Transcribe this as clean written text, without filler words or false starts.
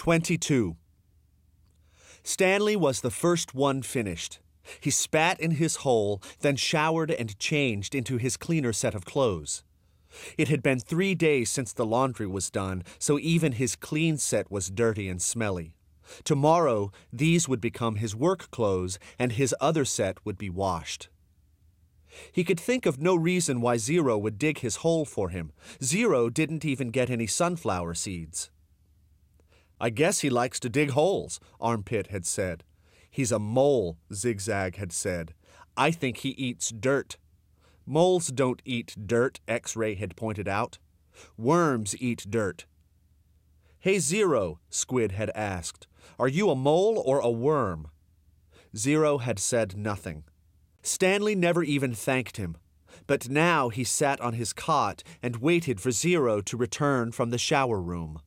22. Stanley was the first one finished. He spat in his hole, then showered and changed into his cleaner set of clothes. It had been 3 days since the laundry was done, so even his clean set was dirty and smelly. Tomorrow, these would become his work clothes, and his other set would be washed. He could think of no reason why Zero would dig his hole for him. Zero didn't even get any sunflower seeds. "I guess he likes to dig holes," Armpit had said. "He's a mole," Zigzag had said. "I think he eats dirt." "Moles don't eat dirt," X-Ray had pointed out. "Worms eat dirt." "Hey, Zero," Squid had asked, "are you a mole or a worm?" Zero had said nothing. Stanley never even thanked him. But now he sat on his cot and waited for Zero to return from the shower room.